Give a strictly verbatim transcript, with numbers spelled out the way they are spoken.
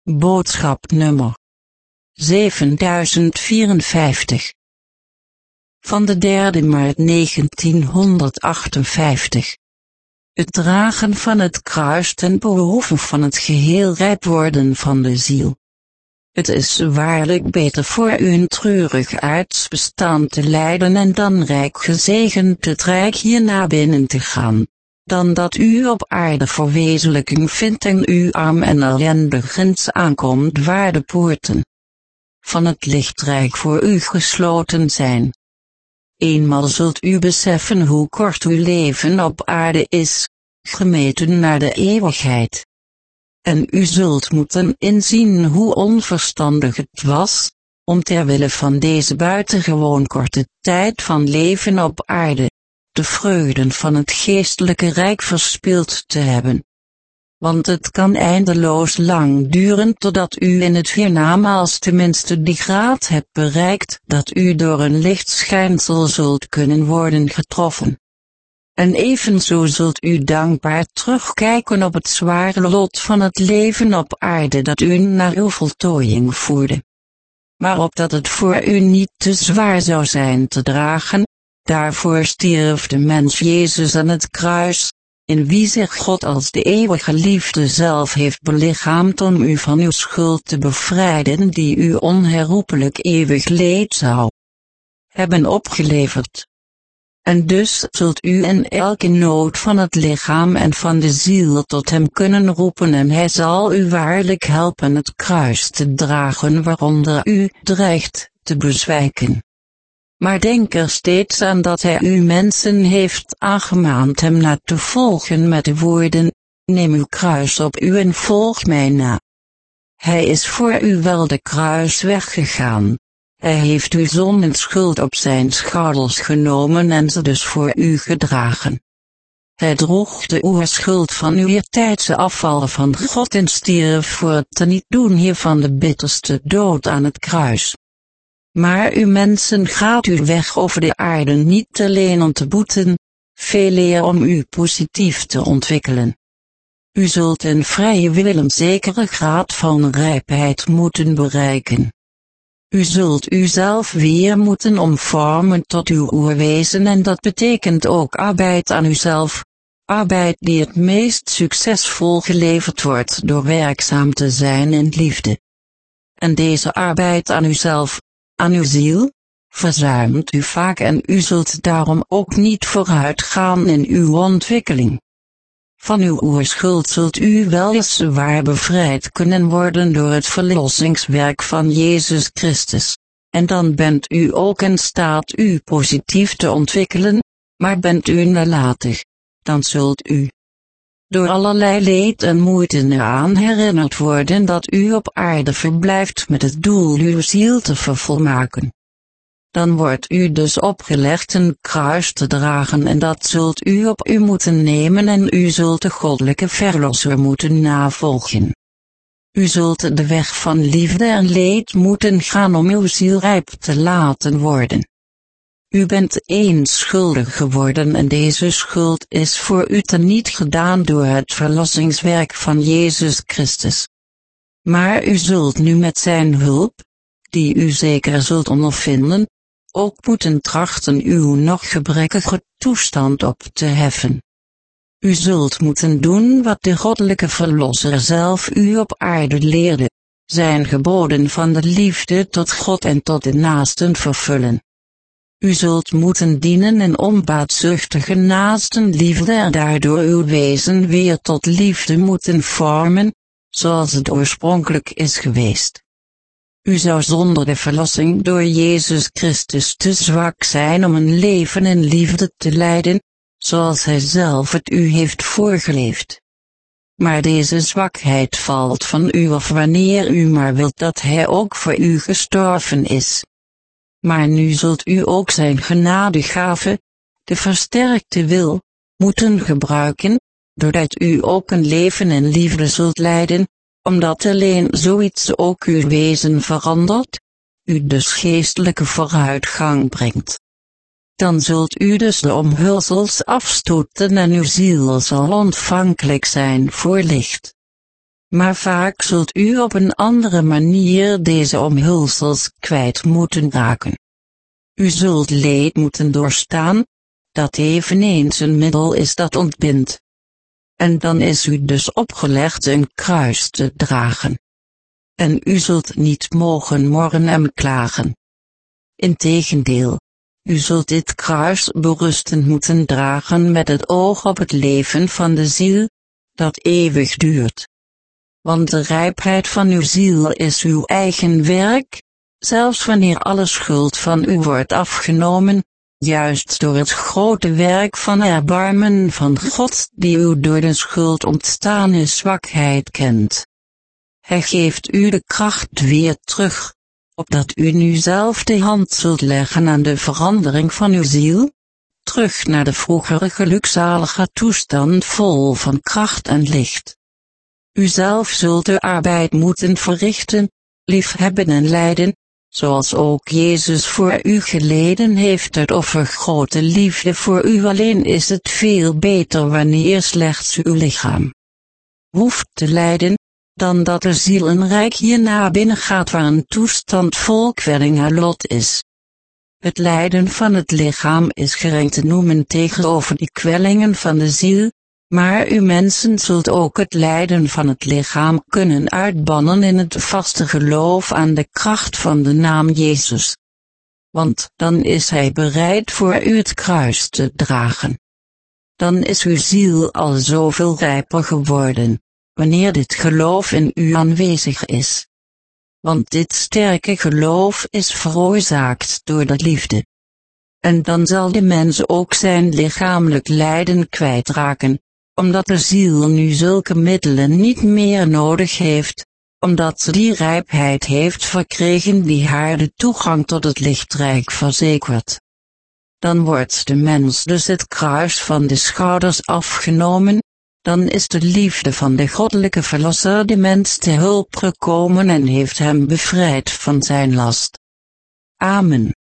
Boodschap nummer zevenduizend vierenvijftig. Van de derde maart negentienhonderdachtenvijftig. Het dragen van het kruis ten behoeve van het geheel rijp worden van de ziel. Het is waarlijk beter voor u een treurig aardsbestaan te leiden en dan rijk gezegend het rijk hierna binnen te gaan, dan dat u op aarde verwezenlijking vindt en u arm en ellendigends aankomt waar de poorten van het lichtrijk voor u gesloten zijn. Eenmaal zult u beseffen hoe kort uw leven op aarde is, gemeten naar de eeuwigheid. En u zult moeten inzien hoe onverstandig het was, om ter wille van deze buitengewoon korte tijd van leven op aarde, de vreugden van het geestelijke rijk verspild te hebben. Want het kan eindeloos lang duren totdat u in het hiernamaals tenminste die graad hebt bereikt dat u door een lichtschijnsel zult kunnen worden getroffen. En evenzo zult u dankbaar terugkijken op het zware lot van het leven op aarde dat u naar uw voltooiing voerde. Maar opdat het voor u niet te zwaar zou zijn te dragen, daarvoor stierf de mens Jezus aan het kruis, in wie zich God als de eeuwige liefde zelf heeft belichaamd om u van uw schuld te bevrijden die u onherroepelijk eeuwig leed zou hebben opgeleverd. En dus zult u in elke nood van het lichaam en van de ziel tot hem kunnen roepen en hij zal u waarlijk helpen het kruis te dragen waaronder u dreigt te bezwijken. Maar denk er steeds aan dat hij u mensen heeft aangemaand hem na te volgen met de woorden, neem uw kruis op u en volg mij na. Hij is voor u wel de kruis weggegaan. Hij heeft uw zonde en schuld op zijn schouders genomen en ze dus voor u gedragen. Hij droeg de oerschuld van uw eertijdse afval van God en stierf voor het teniet doen hiervan de bitterste dood aan het kruis. Maar u mensen gaat uw weg over de aarde niet alleen om te boeten, veeleer om u positief te ontwikkelen. U zult een vrije wil een zekere graad van rijpheid moeten bereiken. U zult uzelf weer moeten omvormen tot uw oerwezen en dat betekent ook arbeid aan uzelf, arbeid die het meest succesvol geleverd wordt door werkzaam te zijn in liefde. En deze arbeid aan uzelf, aan uw ziel, verzuimt u vaak en u zult daarom ook niet vooruit gaan in uw ontwikkeling. Van uw oerschuld zult u weliswaar bevrijd kunnen worden door het verlossingswerk van Jezus Christus, en dan bent u ook in staat u positief te ontwikkelen, maar bent u nalatig, dan zult u door allerlei leed en moeite eraan herinnerd worden dat u op aarde verblijft met het doel uw ziel te vervolmaken. Dan wordt u dus opgelegd een kruis te dragen en dat zult u op u moeten nemen en u zult de goddelijke verlosser moeten navolgen. U zult de weg van liefde en leed moeten gaan om uw ziel rijp te laten worden. U bent eens schuldig geworden en deze schuld is voor u teniet gedaan door het verlossingswerk van Jezus Christus. Maar u zult nu met zijn hulp, die u zeker zult ondervinden, ook moeten trachten uw nog gebrekkige toestand op te heffen. U zult moeten doen wat de goddelijke verlosser zelf u op aarde leerde, zijn geboden van de liefde tot God en tot de naasten vervullen. U zult moeten dienen in onbaatzuchtige naastenliefde en daardoor uw wezen weer tot liefde moeten vormen, zoals het oorspronkelijk is geweest. U zou zonder de verlossing door Jezus Christus te zwak zijn om een leven in liefde te leiden, zoals Hij zelf het u heeft voorgeleefd. Maar deze zwakheid valt van u af wanneer u maar wilt dat Hij ook voor u gestorven is. Maar nu zult u ook zijn genadegave, de versterkte wil, moeten gebruiken, doordat u ook een leven in liefde zult leiden, omdat alleen zoiets ook uw wezen verandert, u dus geestelijke vooruitgang brengt. Dan zult u dus de omhulsels afstoten en uw ziel zal ontvankelijk zijn voor licht. maar vaak zult u op een andere manier deze omhulsels kwijt moeten raken. U zult leed moeten doorstaan, dat eveneens een middel is dat ontbindt. En dan is u dus opgelegd een kruis te dragen. En u zult niet mogen morren en klagen. Integendeel, u zult dit kruis berustend moeten dragen met het oog op het leven van de ziel, dat eeuwig duurt. Want de rijpheid van uw ziel is uw eigen werk, zelfs wanneer alle schuld van u wordt afgenomen, juist door het grote werk van erbarmen van God die u door de schuld ontstane zwakheid kent. Hij geeft u de kracht weer terug, opdat u nu zelf de hand zult leggen aan de verandering van uw ziel, terug naar de vroegere gelukzalige toestand vol van kracht en licht. U zelf zult de arbeid moeten verrichten, liefhebben en lijden, zoals ook Jezus voor u geleden heeft uit offergrote liefde voor u. Alleen is het veel beter wanneer slechts uw lichaam hoeft te lijden, dan dat de zielenrijk hierna binnengaat waar een toestand vol kwelling haar lot is. Het lijden van het lichaam is gering te noemen tegenover die kwellingen van de ziel, maar u mensen zult ook het lijden van het lichaam kunnen uitbannen in het vaste geloof aan de kracht van de naam Jezus. Want dan is hij bereid voor u het kruis te dragen. Dan is uw ziel al zoveel rijper geworden, wanneer dit geloof in u aanwezig is. Want dit sterke geloof is veroorzaakt door de liefde. En dan zal de mens ook zijn lichamelijk lijden kwijtraken, omdat de ziel nu zulke middelen niet meer nodig heeft, omdat ze die rijpheid heeft verkregen die haar de toegang tot het lichtrijk verzekert. Dan wordt de mens dus het kruis van de schouders afgenomen, dan is de liefde van de goddelijke verlosser de mens te hulp gekomen en heeft hem bevrijd van zijn last. Amen.